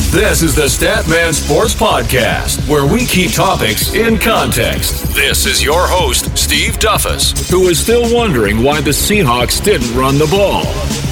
This is the Statman Sports Podcast, where we keep topics in context. This is your host, Steve Duffus, who is still wondering why the Seahawks didn't run the ball.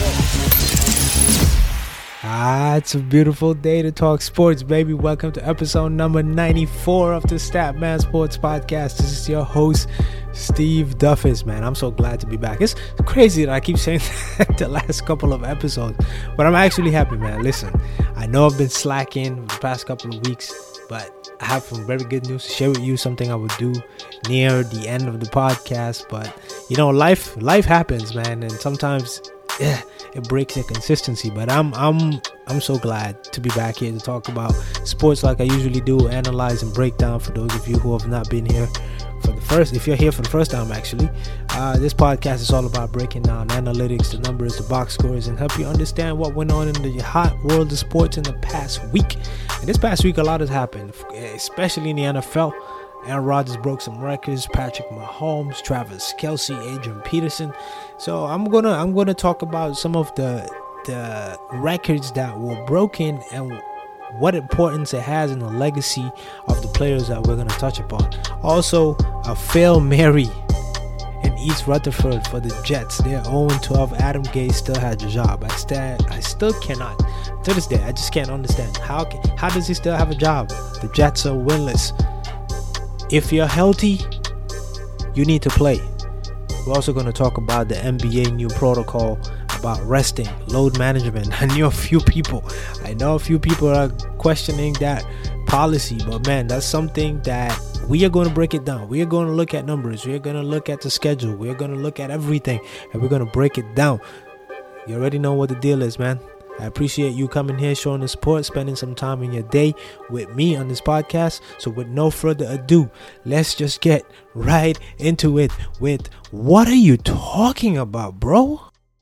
It's a beautiful day to talk sports, baby. Welcome to episode number 94 of the Statman Sports Podcast. This is your host, Steve Duffus, man. I'm so glad to be back. It's crazy that I keep saying that the last couple of episodes, but I'm actually happy, man. Listen, I know I've been slacking the past couple of weeks, but I have some very good news to share with you, something I would do near the end of the podcast. But, you know, life happens, man, and sometimes it breaks the consistency. But I'm so glad to be back here to talk about sports like I usually do, analyze and break down. For those of you who have not been here for the first, if you're here for the first time, actually, this podcast is all about breaking down analytics, the numbers, the box scores, and help you understand what went on in the hot world of sports in the past week. And this past week, a lot has happened, especially in the NFL. Aaron Rodgers broke some records. Patrick Mahomes, Travis Kelce, Adrian Peterson. So I'm gonna talk about some of the records that were broken and what importance it has in the legacy of the players that we're gonna touch upon. Also, a Fail Mary in East Rutherford for the Jets. They're 0-12. Adam Gase still has a job. I still cannot, to this day, I just can't understand how does he still have a job? The Jets are winless. If you're healthy, you need to play. We're also going to talk about the NBA new protocol about resting, load management. I know a few people are questioning that policy, but man, that's something that we are going to break it down. We are going to look at numbers. We are going to look at the schedule. We are going to look at everything, and we're going to break it down. You already know what the deal is, man. I appreciate you coming here, showing the support, spending some time in your day with me on this podcast. So with no further ado, let's just get right into it with what are you talking about, bro?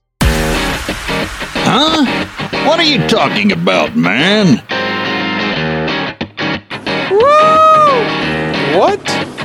Huh? What are you talking about, man? Woo! What?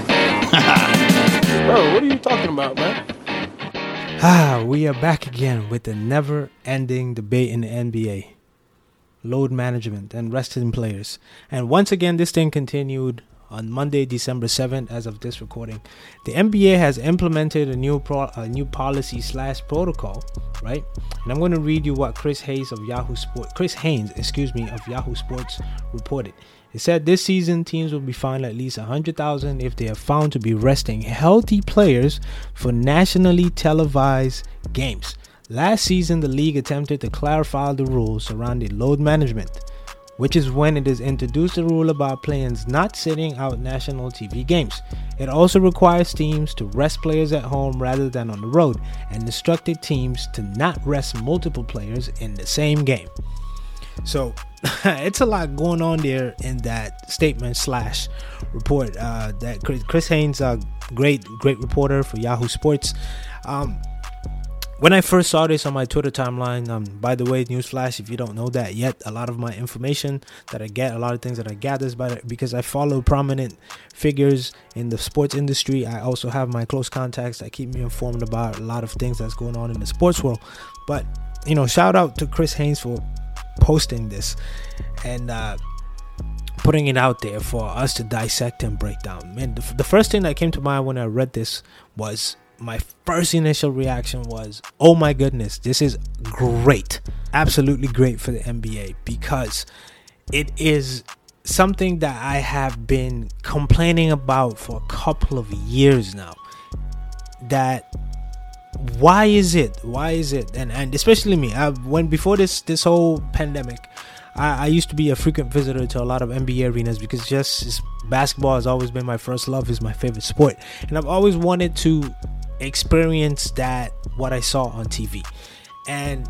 Bro, what are you talking about, man? We are back again with the never-ending debate in the NBA. Load management and resting players. And once again, this thing continued on Monday, December 7th, as of this recording. The NBA has implemented a new policy / protocol, right? And I'm going to read you what Chris Haynes of Yahoo Sports reported. It said this season teams will be fined at least $100,000 if they are found to be resting healthy players for nationally televised games. Last season, the league attempted to clarify the rules surrounding load management, which is when it is introduced a rule about players not sitting out national TV games. It also requires teams to rest players at home rather than on the road, and instructed teams to not rest multiple players in the same game. So it's a lot going on there in that statement / report. That Chris Haynes, a great reporter for Yahoo Sports. When I first saw this on my Twitter timeline, by the way, newsflash, if you don't know that yet, a lot of my information that I get, a lot of things that I gather is because I follow prominent figures in the sports industry. I also have my close contacts that keep me informed about a lot of things that's going on in the sports world. But, you know, shout out to Chris Haynes for posting this and putting it out there for us to dissect and break down. Man, the first thing that came to mind when I read this was, my first initial reaction was, oh my goodness, this is great, absolutely great for the NBA, because it is something that I have been complaining about for a couple of years now. That why is it and especially me, when before this whole pandemic, I used to be a frequent visitor to a lot of NBA arenas because basketball has always been my first love, is my favorite sport, and I've always wanted to experience that, what I saw on TV. And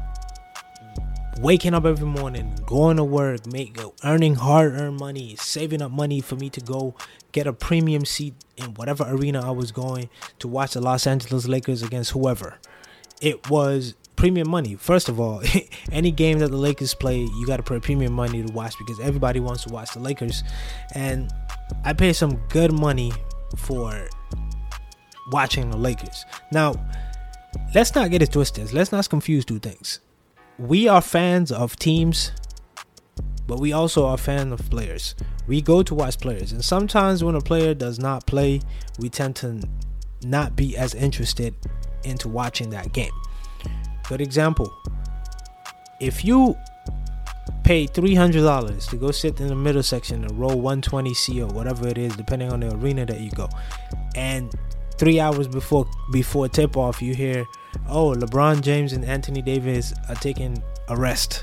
waking up every morning, going to work, earning hard-earned money, saving up money for me to go get a premium seat in whatever arena I was going to watch the Los Angeles Lakers against whoever. It was premium money. First of all, any game that the Lakers play, you got to pay premium money to watch because everybody wants to watch the Lakers. And I pay some good money for watching the Lakers. Now, let's not get it twisted. Let's not confuse two things. We are fans of teams but we also are fan of players. We go to watch players, and sometimes when a player does not play, we tend to not be as interested into watching that game. Good example, if you pay $300 to go sit in the middle section and roll 120C or whatever it is, depending on the arena that you go, and 3 hours before tip off you hear, oh, LeBron James and Anthony Davis are taking a rest,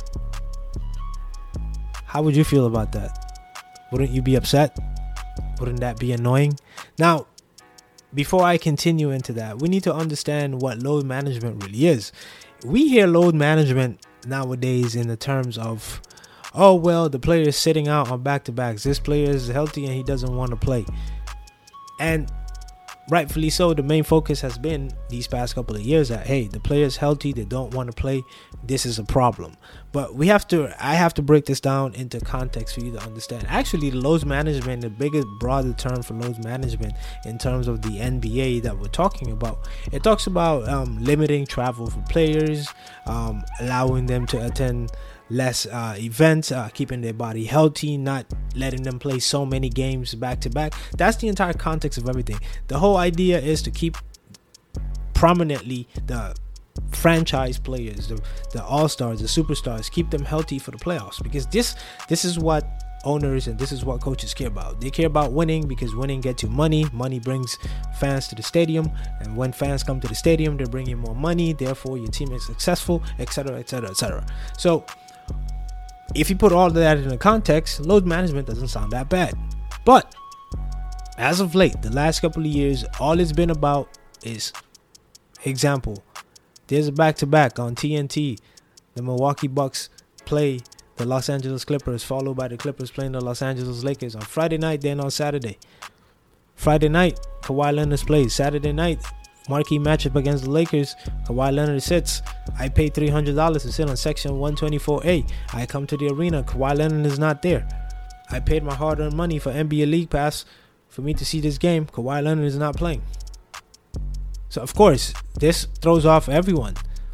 how would you feel about that? Wouldn't you be upset? Wouldn't that be annoying? Now, before I continue into that, we need to understand what load management really is. We hear load management nowadays in the terms of, oh, well, the player is sitting out on back-to-backs. This player is healthy and he doesn't want to play. And rightfully so, the main focus has been these past couple of years that, hey, the player is healthy, they don't want to play, this is a problem. But I have to break this down into context for you to understand. Actually, the load management, the biggest broader term for load management in terms of the NBA that we're talking about, it talks about limiting travel for players, allowing them to attend less events, keeping their body healthy, not letting them play so many games back to back. That's the entire context of everything. The whole idea is to keep prominently the franchise players, the all-stars, the superstars, keep them healthy for the playoffs, because this is what owners and this is what coaches care about. They care about winning because winning gets you money. Money brings fans to the stadium, and when fans come to the stadium, they bring you more money, therefore your team is successful, etc., etc., etc. So if you put all of that in the context, load management doesn't sound that bad. But as of late, the last couple of years, all it's been about is, example, there's a back-to-back on TNT. The Milwaukee Bucks play the Los Angeles Clippers, followed by the Clippers playing the Los Angeles Lakers on Friday night, then on Saturday. Friday night, Kawhi Leonard plays. Saturday night, marquee matchup against the Lakers, Kawhi Leonard sits. I paid $300 to sit on section 124A. I come to the arena, Kawhi Leonard is not there. I paid my hard-earned money for NBA League Pass for me to see this game. Kawhi Leonard is not playing. So of course, this throws off everyone.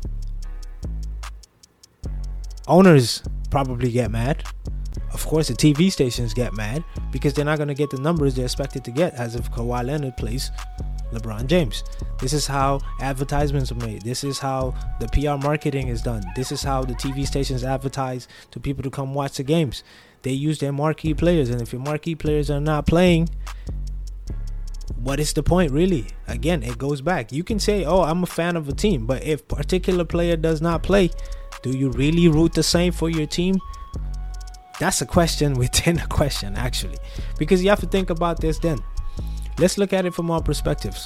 Owners probably get mad. Of course, the TV stations get mad because they're not going to get the numbers they're expected to get as if Kawhi Leonard plays LeBron James. This is how advertisements are made. This is how the PR marketing is done. This is how the TV stations advertise to people to come watch the games. They use their marquee players, and if your marquee players are not playing, what is the point, really? Again, it goes back. You can say, oh, I'm a fan of a team, but if a particular player does not play, do you really root the same for your team? That's a question within a question, actually, because you have to think about this then. Let's look at it from all perspectives.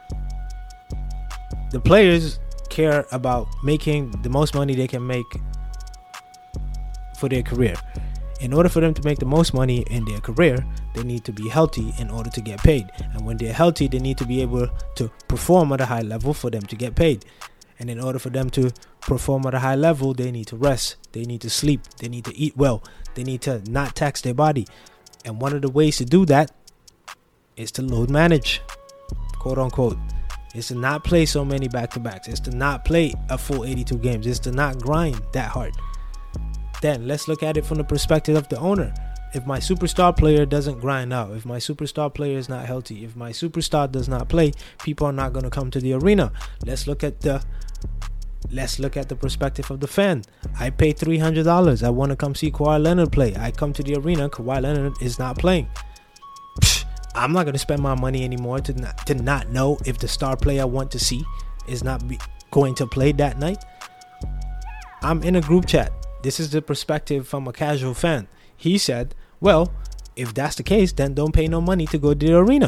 The players care about making the most money they can make for their career. In order for them to make the most money in their career, they need to be healthy in order to get paid. And when they're healthy, they need to be able to perform at a high level for them to get paid. And in order for them to perform at a high level, they need to rest, they need to sleep, they need to eat well, they need to not tax their body. And one of the ways to do that is to load manage, quote unquote. It's to not play so many back-to-backs. It's to not play a full 82 games. It's to not grind that hard. Then let's look at it from the perspective of the owner. If my superstar player doesn't grind out, if my superstar player is not healthy, if my superstar does not play, people are not going to come to the arena. Let's look at the perspective of the fan. I paid $300. I want to come see Kawhi Leonard play. I come to the arena. Kawhi Leonard is not playing. I'm not going to spend my money anymore to not know if the star player I want to see is not going to play that night. I'm in a group chat. This is the perspective from a casual fan. He said, well, if that's the case, then don't pay no money to go to the arena.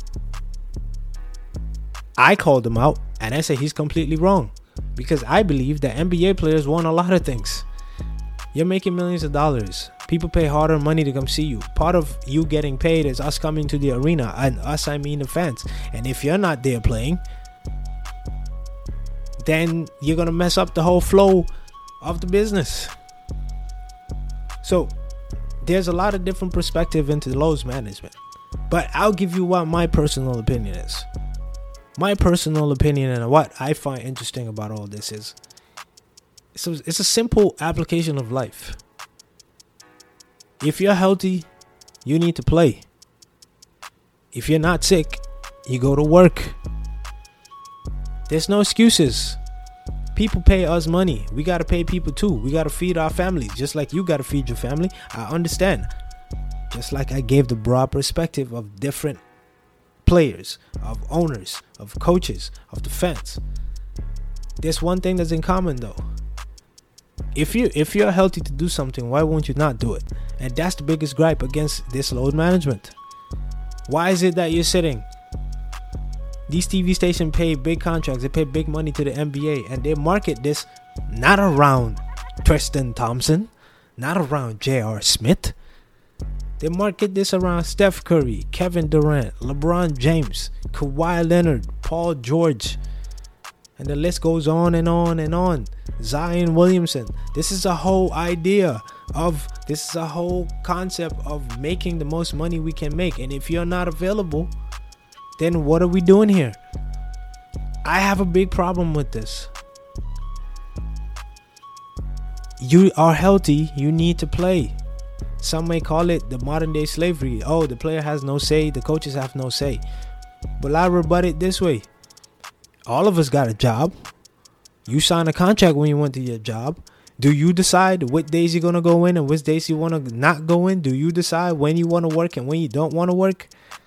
I called him out and I said he's completely wrong, because I believe that NBA players want a lot of things. You're making millions of dollars. People pay hard-earned money to come see you. Part of you getting paid is us coming to the arena, and us, I mean the fans. And if you're not there playing, then you're going to mess up the whole flow of the business. So there's a lot of different perspective into load management, but I'll give you what my personal opinion is. My personal opinion and what I find interesting about all this is, it's a simple application of life. If you're healthy, you need to play. If you're not sick, you go to work. There's no excuses. People pay us money. We got to pay people too. We got to feed our families, just like you got to feed your family. I understand. Just like I gave the broad perspective of different players, of owners, of coaches, of the fans. There's one thing that's in common though. If you're healthy to do something, why won't you not do it? And that's the biggest gripe against this load management. Why is it that you're sitting? These TV stations pay big contracts. They pay big money to the NBA, and they market this not around Tristan Thompson, not around J.R. Smith. They market this around Steph Curry, Kevin Durant, LeBron James, Kawhi Leonard, Paul George, and the list goes on and on and on. Zion Williamson. This is a whole concept of making the most money we can make. And if you're not available, then what are we doing here? I have a big problem with this. You are healthy, you need to play. Some may call it the modern day slavery. Oh, the player has no say, the coaches have no say. But I rebut it this way. All of us got a job. You signed a contract when you went to your job. Do you decide what days you're going to go in and which days you want to not go in? Do you decide when you want to work and when you don't want to work?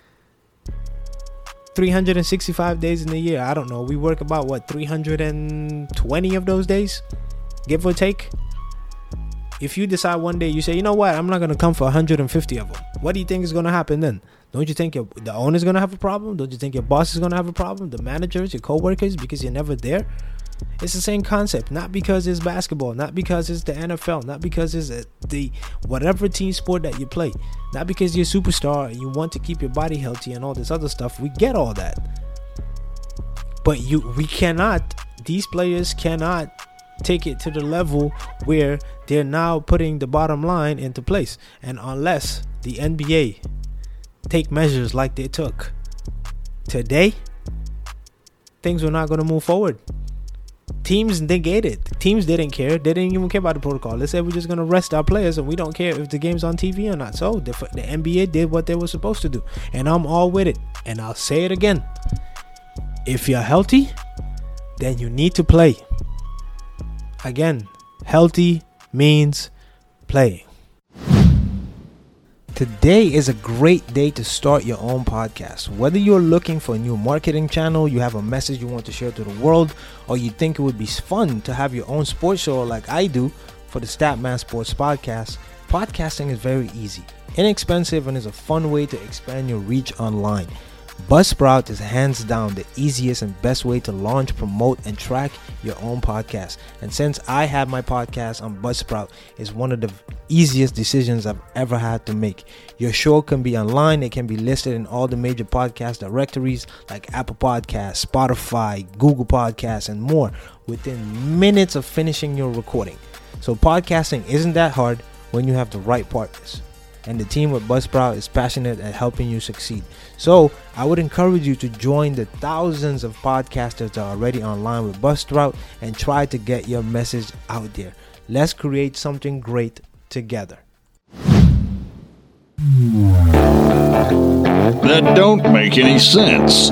365 days in a year. I don't know. We work about 320 of those days, give or take. If you decide one day, you say, you know what, I'm not going to come for 150 of them. What do you think is going to happen then? Don't you think the owner's going to have a problem? Don't you think your boss is going to have a problem? The managers, your co-workers, because you're never there? It's the same concept. Not because it's basketball, not because it's the NFL, not because it's the whatever team sport that you play, not because you're a superstar and you want to keep your body healthy and all this other stuff. We get all that. But these players cannot take it to the level where they're now putting the bottom line into place. And unless the NBA take measures like they took today, things are not going to move forward. Teams negated. Teams didn't care. They didn't even care about the protocol. They said we're just going to rest our players and we don't care if the game's on TV or not. So the NBA did what they were supposed to do. And I'm all with it. And I'll say it again. If you're healthy, then you need to play. Again, healthy means playing. Today is a great day to start your own podcast. Whether you're looking for a new marketing channel, you have a message you want to share to the world, or you think it would be fun to have your own sports show like I do for the Statman Sports Podcast, podcasting is very easy, inexpensive, and is a fun way to expand your reach online. Buzzsprout is hands down the easiest and best way to launch, promote, and track your own podcast. And since I have my podcast on Buzzsprout, it's one of the easiest decisions I've ever had to make. Your show can be online. It can be listed in all the major podcast directories like Apple Podcasts, Spotify, Google Podcasts, and more within minutes of finishing your recording. So podcasting isn't that hard when you have the right partners. And the team with Buzzsprout is passionate at helping you succeed. So I would encourage you to join the thousands of podcasters that are already online with Buzzsprout and try to get your message out there. Let's create something great together. That don't make any sense.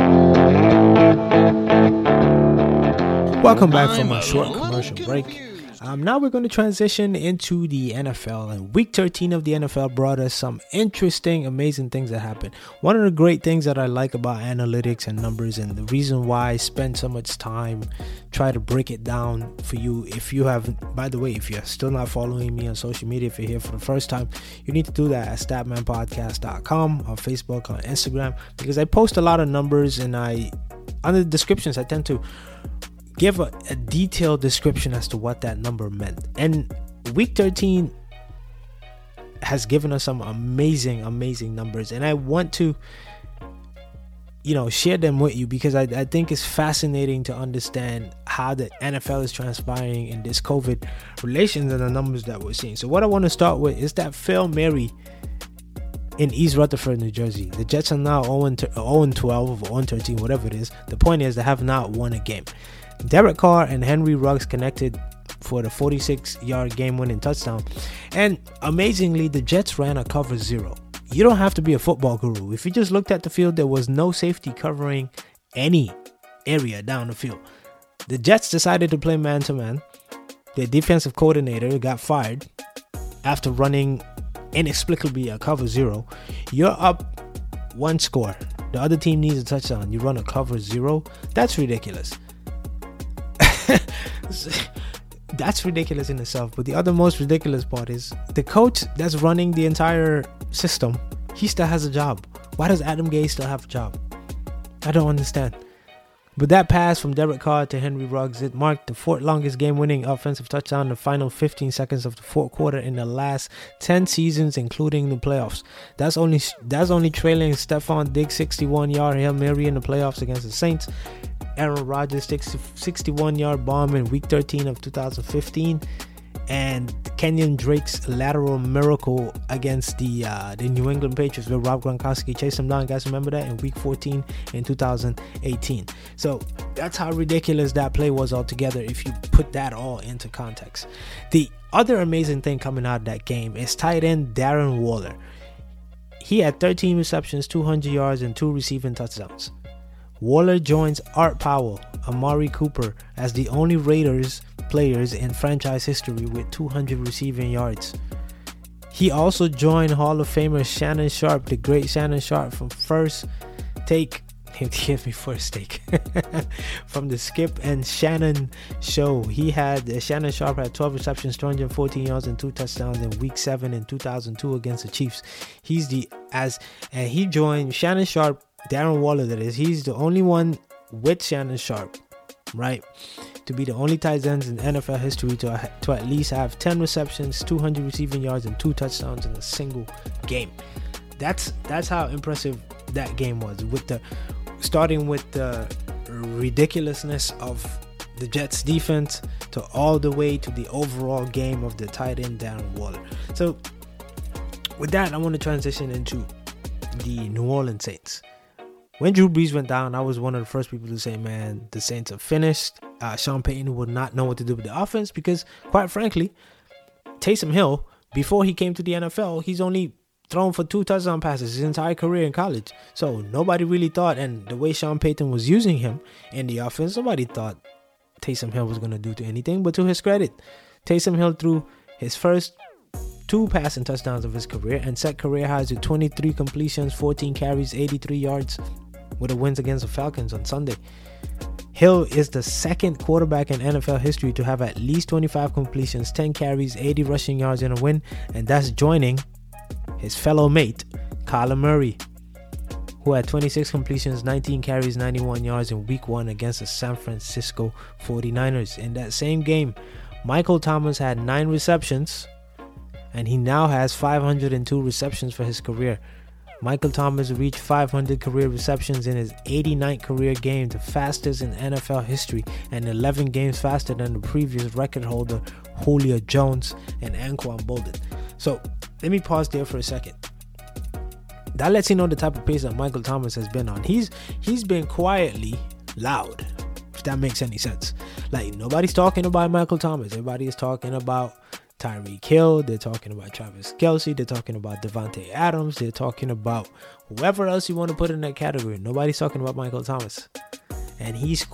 Welcome back from a short commercial break. Now we're going to transition into the NFL, and week 13 of the NFL brought us some interesting, amazing things that happened. One of the great things that I like about analytics and numbers, and the reason why I spend so much time try to break it down for you, if you have, by the way, if you're still not following me on social media, if you're here for the first time, you need to do that at statmanpodcast.com, on Facebook, on Instagram, because I post a lot of numbers, and under the descriptions I tend to give a detailed description as to what that number meant. And week 13 has given us some amazing numbers, and I want to share them with you because I think it's fascinating to understand how the NFL is transpiring in this COVID relations and the numbers that we're seeing. So what I want to start with is that Hail Mary in East Rutherford, New Jersey. The Jets are now 0-12 or 0-13, whatever it is. The point is they have not won a game. Derek Carr and Henry Ruggs connected for the 46-yard game-winning touchdown. And amazingly, the Jets ran a cover 0. You don't have to be a football guru. If you just looked at the field, there was no safety covering any area down the field. The Jets decided to play man-to-man. Their defensive coordinator got fired after running inexplicably a cover 0. You're up 1 score. The other team needs a touchdown. You run a cover 0. That's ridiculous. That's ridiculous in itself. But the other most ridiculous part is the coach that's running the entire system, he still has a job. Why does Adam Gase still have a job? I don't understand. But that pass from Derek Carr to Henry Ruggs, it marked the 4th longest game-winning offensive touchdown in the final 15 seconds of the 4th quarter in the last 10 seasons, including the playoffs. That's only trailing Stephon Diggs' 61-yard Hail Mary in the playoffs against the Saints, Aaron Rodgers' 61-yard bomb in Week 13 of 2015, and Kenyon Drake's lateral miracle against the New England Patriots where Rob Gronkowski chased him down. Guys, remember that in Week 14 in 2018. So that's how ridiculous that play was altogether if you put that all into context. The other amazing thing coming out of that game is tight end Darren Waller. He had 13 receptions, 200 yards, and 2 receiving touchdowns. Waller joins Art Powell, Amari Cooper as the only Raiders players in franchise history with 200 receiving yards. He also joined Hall of Famer Shannon Sharpe, the great Shannon Sharpe from First Take. Give me First Take from the Skip and Shannon show. Shannon Sharpe had 12 receptions, 214 yards, and 2 touchdowns in Week 7 in 2002 against the Chiefs. He joined Shannon Sharpe. Darren Waller, that is. He's the only one with Shannon Sharpe, right, to be the only tight ends in NFL history to at least have 10 receptions, 200 receiving yards, and 2 touchdowns in a single game. That's how impressive that game was. Starting with the ridiculousness of the Jets defense to all the way to the overall game of the tight end Darren Waller. So with that, I want to transition into the New Orleans Saints. When Drew Brees went down, I was one of the first people to say, man, the Saints are finished. Sean Payton would not know what to do with the offense because, quite frankly, Taysom Hill, before he came to the NFL, he's only thrown for 2 touchdown passes his entire career in college. So nobody really thought, and the way Sean Payton was using him in the offense, nobody thought Taysom Hill was going to do anything. But to his credit, Taysom Hill threw his first 2 passing touchdowns of his career and set career highs with 23 completions, 14 carries, 83 yards with the wins against the Falcons on Sunday. Hill is the second quarterback in NFL history to have at least 25 completions, 10 carries, 80 rushing yards in a win, and that's joining his fellow mate, Kyler Murray, who had 26 completions, 19 carries, 91 yards in Week 1 against the San Francisco 49ers. In that same game, Michael Thomas had 9 receptions, and he now has 502 receptions for his career. Michael Thomas reached 500 career receptions in his 89th career game, the fastest in NFL history, and 11 games faster than the previous record holder, Julio Jones and Anquan Boldin. So let me pause there for a second. That lets you know the type of pace that Michael Thomas has been on. He's been quietly loud, if that makes any sense. Like, nobody's talking about Michael Thomas. Everybody is talking about Tyreek Hill, they're talking about Travis Kelce, they're talking about Devontae Adams, they're talking about whoever else you want to put in that category. Nobody's talking about Michael Thomas. And he's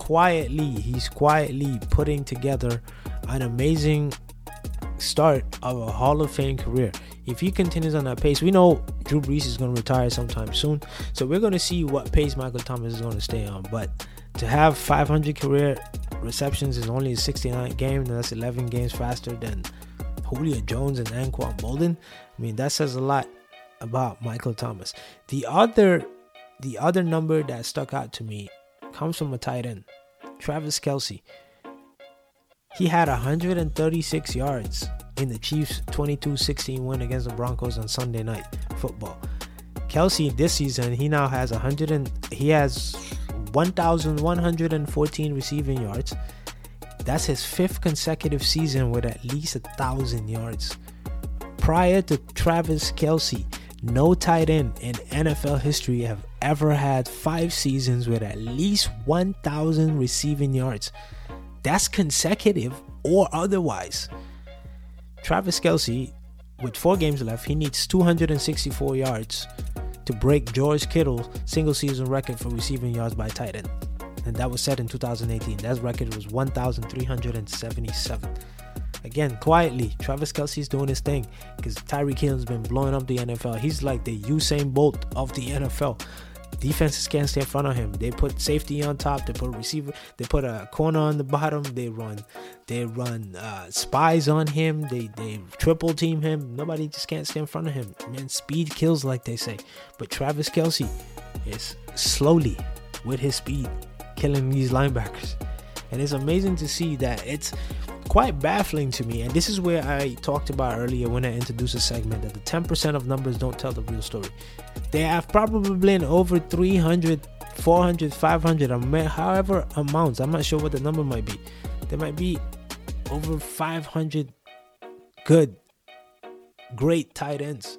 quietly putting together an amazing start of a Hall of Fame career. If he continues on that pace, we know Drew Brees is going to retire sometime soon, so we're going to see what pace Michael Thomas is going to stay on. But to have 500 career receptions is only a 69th game, and that's 11 games faster than Julio Jones and Anquan Boldin. I mean, that says a lot about Michael Thomas. The other number that stuck out to me comes from a tight end, Travis Kelce. He had 136 yards in the Chiefs' 22-16 win against the Broncos on Sunday Night Football. Kelce this season, he has 1,114 receiving yards. That's his 5th consecutive season with at least 1,000 yards. Prior to Travis Kelce, no tight end in NFL history have ever had 5 seasons with at least 1,000 receiving yards. That's consecutive or otherwise. Travis Kelce, with 4 games left, he needs 264 yards to break George Kittle's single-season record for receiving yards by tight end. And that was set in 2018. That record was 1,377. Again, quietly, Travis Kelce's doing his thing because Tyreek Hill's been blowing up the NFL. He's like the Usain Bolt of the NFL. Defenses can't stay in front of him. They put safety on top. They put a receiver. They put a corner on the bottom. They run spies on him. They triple team him. Nobody just can't stay in front of him. Man, speed kills, like they say. But Travis Kelce is slowly, with his speed, killing these linebackers. And it's amazing to see that. It's quite baffling to me, and this is where I talked about earlier when I introduced a segment that the 10% of numbers don't tell the real story. They have probably been over 300, 400, 500, however amounts. I'm not sure what the number might be. There might be over 500 good, great tight ends.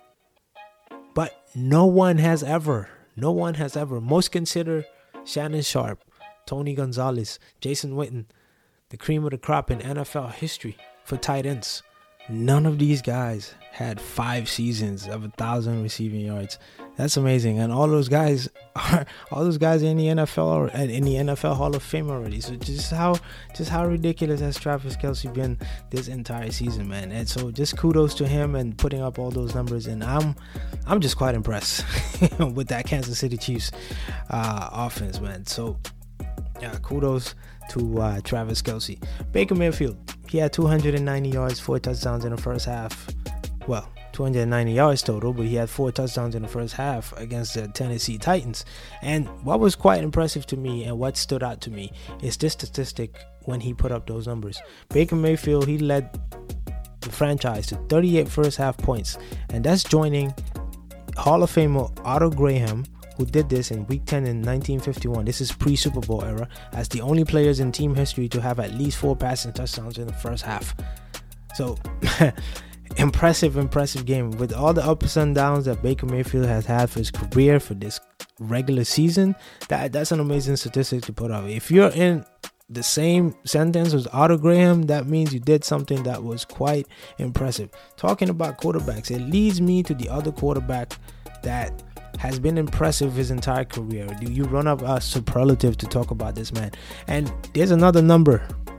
But no one has ever. Most consider Shannon Sharpe, Tony Gonzalez, Jason Witten the cream of the crop in NFL history for tight ends. None of these guys had 5 seasons of 1,000 receiving yards. That's amazing, and all those guys are in the NFL or in the NFL Hall of Fame already. So just how ridiculous has Travis Kelce been this entire season, man? And so just kudos to him and putting up all those numbers. And I'm just quite impressed with that Kansas City Chiefs offense, man. So yeah, kudos to Travis Kelce. Baker Mayfield, he had 290 yards, 4 touchdowns in the first half. Well, 290 yards total, but he had 4 touchdowns in the first half against the Tennessee Titans. And what was quite impressive to me and what stood out to me is this statistic when he put up those numbers. Baker Mayfield, he led the franchise to 38 first half points, and that's joining Hall of Famer Otto Graham, who did this in Week 10 in 1951. This is pre-Super Bowl era, as the only players in team history to have at least 4 passing touchdowns in the first half. So, impressive game. With all the ups and downs that Baker Mayfield has had for his career, for this regular season, that's an amazing statistic to put up. If you're in the same sentence as Otto Graham, that means you did something that was quite impressive. Talking about quarterbacks, it leads me to the other quarterback that has been impressive his entire career. Do you run up a superlative to talk about this man? And there's another number,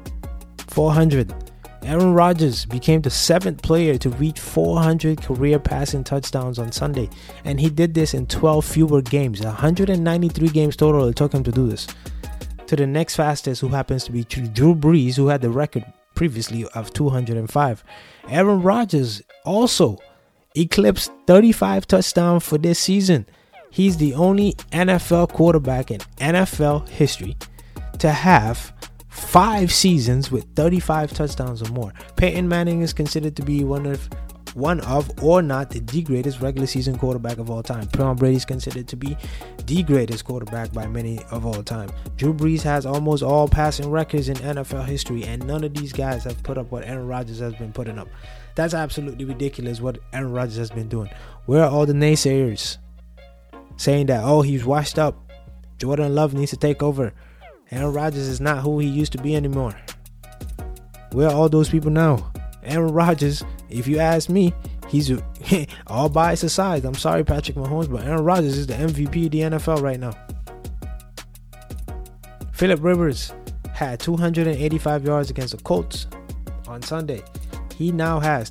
400. Aaron Rodgers became the 7th player to reach 400 career passing touchdowns on Sunday, and he did this in 12 fewer games. 193 games total it took him to do this. To the next fastest, who happens to be Drew Brees, who had the record previously of 205. Aaron Rodgers also eclipsed 35 touchdowns for this season. He's the only NFL quarterback in NFL history to have 5 seasons with 35 touchdowns or more. Peyton Manning is considered to be one of or not the greatest regular season quarterback of all time. Tom Brady is considered to be the greatest quarterback by many of all time. Drew Brees has almost all passing records in NFL history, and none of these guys have put up what Aaron Rodgers has been putting up. That's absolutely ridiculous what Aaron Rodgers has been doing. Where are all the naysayers saying that, oh, he's washed up, Jordan Love needs to take over, Aaron Rodgers is not who he used to be anymore? Where are all those people now? Aaron Rodgers, if you ask me, he's all bias aside. I'm sorry, Patrick Mahomes, but Aaron Rodgers is the MVP of the NFL right now. Phillip Rivers had 285 yards against the Colts on Sunday. He now has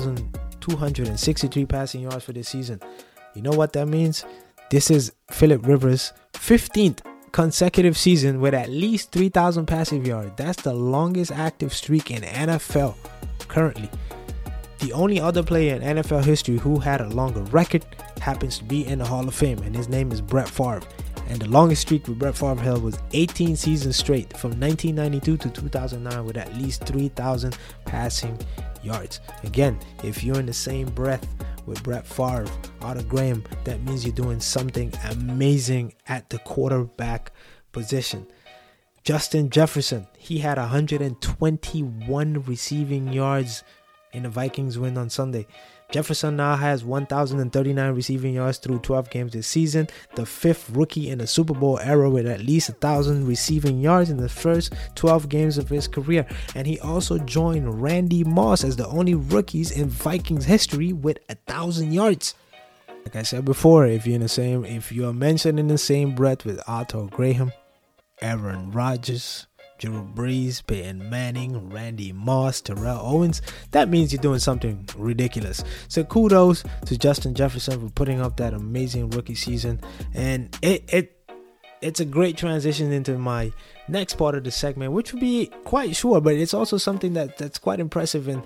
3,263 passing yards for this season. You know what that means? This is Phillip Rivers' 15th consecutive season with at least 3,000 passing yards. That's the longest active streak in NFL currently. The only other player in NFL history who had a longer record happens to be in the Hall of Fame, and his name is Brett Favre. And the longest streak with Brett Favre held was 18 seasons straight from 1992 to 2009 with at least 3,000 passing yards. Again, if you're in the same breath with Brett Favre, Otto Graham, that means you're doing something amazing at the quarterback position. Justin Jefferson, he had 121 receiving yards in the Vikings win on Sunday. Jefferson now has 1,039 receiving yards through 12 games this season, the 5th rookie in the Super Bowl era with at least 1,000 receiving yards in the first 12 games of his career. And he also joined Randy Moss as the only rookies in Vikings history with 1,000 yards. Like I said before, if you're mentioned in the same breath with Otto Graham, Aaron Rodgers, Drew Brees, Peyton Manning, Randy Moss, Terrell Owens, that means you're doing something ridiculous. So kudos to Justin Jefferson for putting up that amazing rookie season. And it's a great transition into my next part of the segment, which will be quite short, but it's also something that's quite impressive, and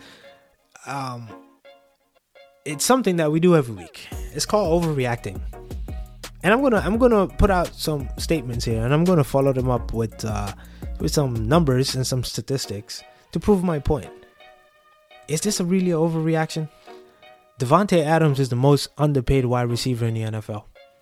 it's something that we do every week. It's called overreacting. And I'm gonna put out some statements here, and I'm gonna follow them up with some numbers and some statistics to prove my point. Is this really an overreaction? Davante Adams is the most underpaid wide receiver in the NFL.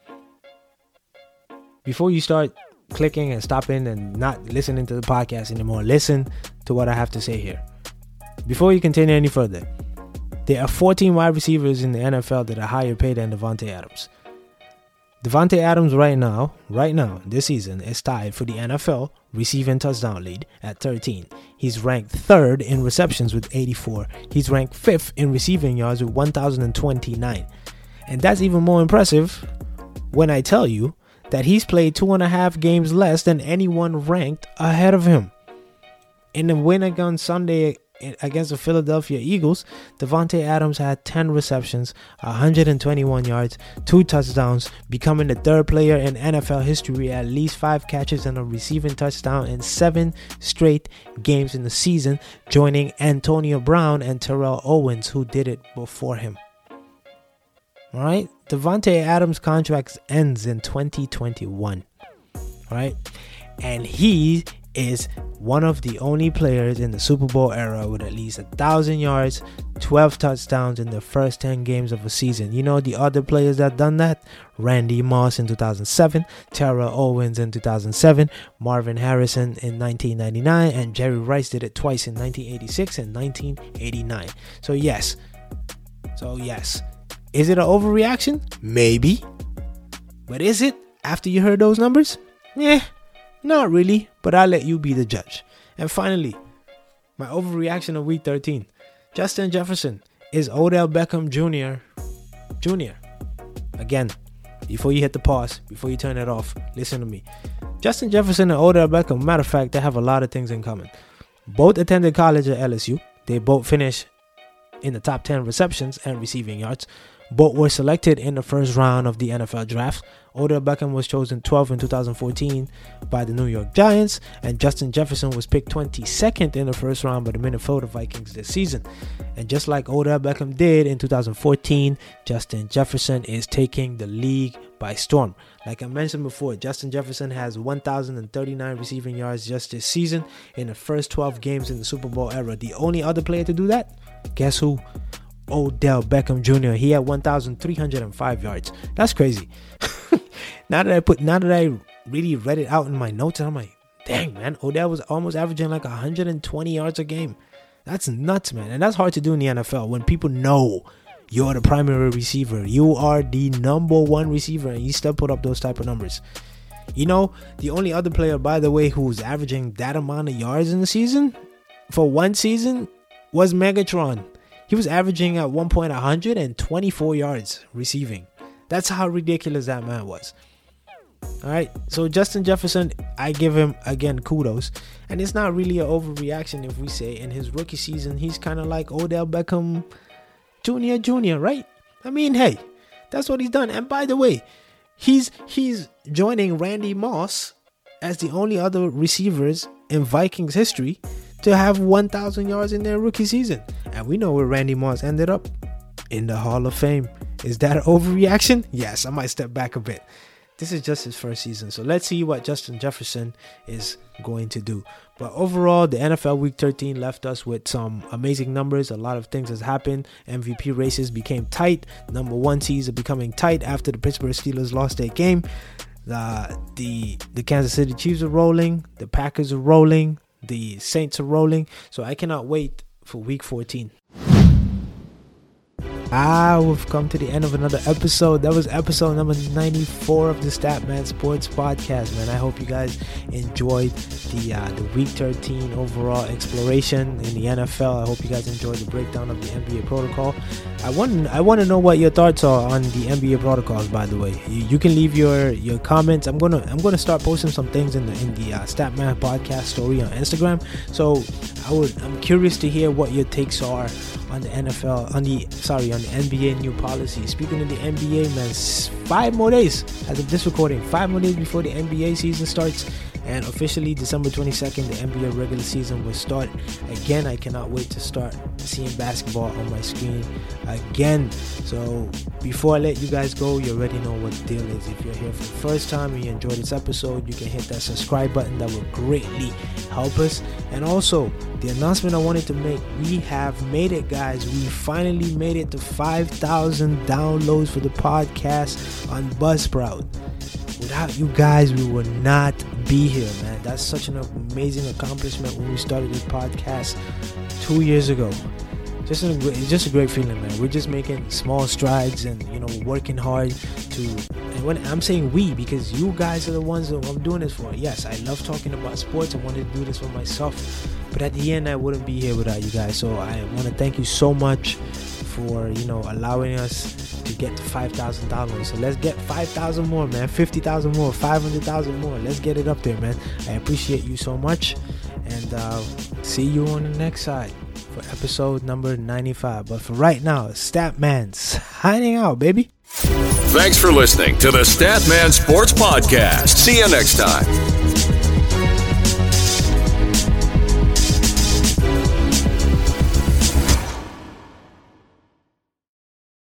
Before you start clicking and stopping and not listening to the podcast anymore, listen to what I have to say here. Before you continue any further, there are 14 wide receivers in the NFL that are higher paid than Davante Adams. Davante Adams right now, this season, is tied for the NFL receiving touchdown lead at 13. He's ranked 3rd in receptions with 84. He's ranked 5th in receiving yards with 1,029. And that's even more impressive when I tell you that he's played 2.5 games less than anyone ranked ahead of him. In the win on Sunday against the Philadelphia Eagles, Davante Adams had 10 receptions, 121 yards, 2 touchdowns, becoming the 3rd player in NFL history at least 5 catches and a receiving touchdown in 7 straight games in the season, joining Antonio Brown and Terrell Owens, who did it before him. All right, Davante Adams' contract ends in 2021. All right, and he is one of the only players in the Super Bowl era with at least 1,000 yards, 12 touchdowns in the first 10 games of a season. You know the other players that done that? Randy Moss in 2007, Terrell Owens in 2007, Marvin Harrison in 1999, and Jerry Rice did it twice in 1986 and 1989. So yes. Is it an overreaction? Maybe. But is it after you heard those numbers? Not really, but I'll let you be the judge. And finally, my overreaction of week 13. Justin Jefferson is Odell Beckham Jr. Again, before you hit the pause, before you turn it off, listen to me. Justin Jefferson and Odell Beckham, matter of fact, they have a lot of things in common. Both attended college at LSU. They both finished in the top 10 receptions and receiving yards. Both were selected in the first round of the NFL draft. Odell Beckham was chosen 12th in 2014 by the New York Giants, and Justin Jefferson was picked 22nd in the first round by the Minnesota Vikings this season. And just like Odell Beckham did in 2014, Justin Jefferson is taking the league by storm. Like I mentioned before, Justin Jefferson has 1,039 receiving yards just this season in the first 12 games in the Super Bowl era. The only other player to do that? Guess who? Odell Beckham Jr. He had 1,305 yards. That's crazy. Now that I really read it out in my notes, I'm like, dang, man, Odell was almost averaging like 120 yards a game. That's nuts, man. And that's hard to do in the NFL when people know you're the primary receiver. You are the number 1 receiver, and you still put up those type of numbers. You know, the only other player, by the way, who's averaging that amount of yards in the season for one season was Megatron. He was averaging at one point 124 yards receiving. That's how ridiculous that man was. All right, so Justin Jefferson, I give him, again, kudos. And it's not really an overreaction if we say in his rookie season, he's kind of like Odell Beckham Jr., right? I mean, hey, that's what he's done. And by the way, he's joining Randy Moss as the only other receivers in Vikings history to have 1,000 yards in their rookie season. And we know where Randy Moss ended up, in the Hall of Fame. Is that an overreaction? Yes, I might step back a bit. This is just his first season, so let's see what Justin Jefferson is going to do. But overall, the NFL Week 13 left us with some amazing numbers. A lot of things has happened. MVP races became tight. Number 1 seeds are becoming tight after the Pittsburgh Steelers lost their game. The Kansas City Chiefs are rolling. The Packers are rolling. The Saints are rolling. So I cannot wait for Week 14. We've come to the end of another episode. That was episode number 94 of the Statman Sports Podcast, man. I hope you guys enjoyed the Week 13 overall exploration in the NFL. I hope you guys enjoyed the breakdown of the NBA protocol. I want to know what your thoughts are on the NBA protocols. By the way, you can leave your comments. I'm gonna start posting some things in the Statman Podcast story on Instagram. So I'm curious to hear what your takes are on the NFL, on the NBA new policy. Speaking of the NBA, man, 5 more days as of this recording, 5 more days before the NBA season starts, and officially December 22nd, the NBA regular season will start again. I cannot wait to start seeing basketball on my screen again. So before I let you guys go, you already know what the deal is. If you're here for the first time and you enjoyed this episode, you can hit that subscribe button. That will greatly help us. And also, the announcement I wanted to make, we have made it, guys. We finally made it to 5,000 downloads for the podcast on Buzzsprout. Without you guys, we would not be here, man. That's such an amazing accomplishment when we started this podcast 2 years ago. It's just a great feeling, man. We're just making small strides and, working hard to... And when I'm saying we, because you guys are the ones that I'm doing this for. Yes, I love talking about sports. I wanted to do this for myself. But at the end, I wouldn't be here without you guys. So I want to thank you so much for, allowing us to get to 5,000 downloads. So let's get 5,000 more, man. 50,000 more, 500,000 more. Let's get it up there, man. I appreciate you so much. And see you on the next side for episode number 95. But for right now, Statman signing out, baby. Thanks for listening to the Statman Sports Podcast. See you next time.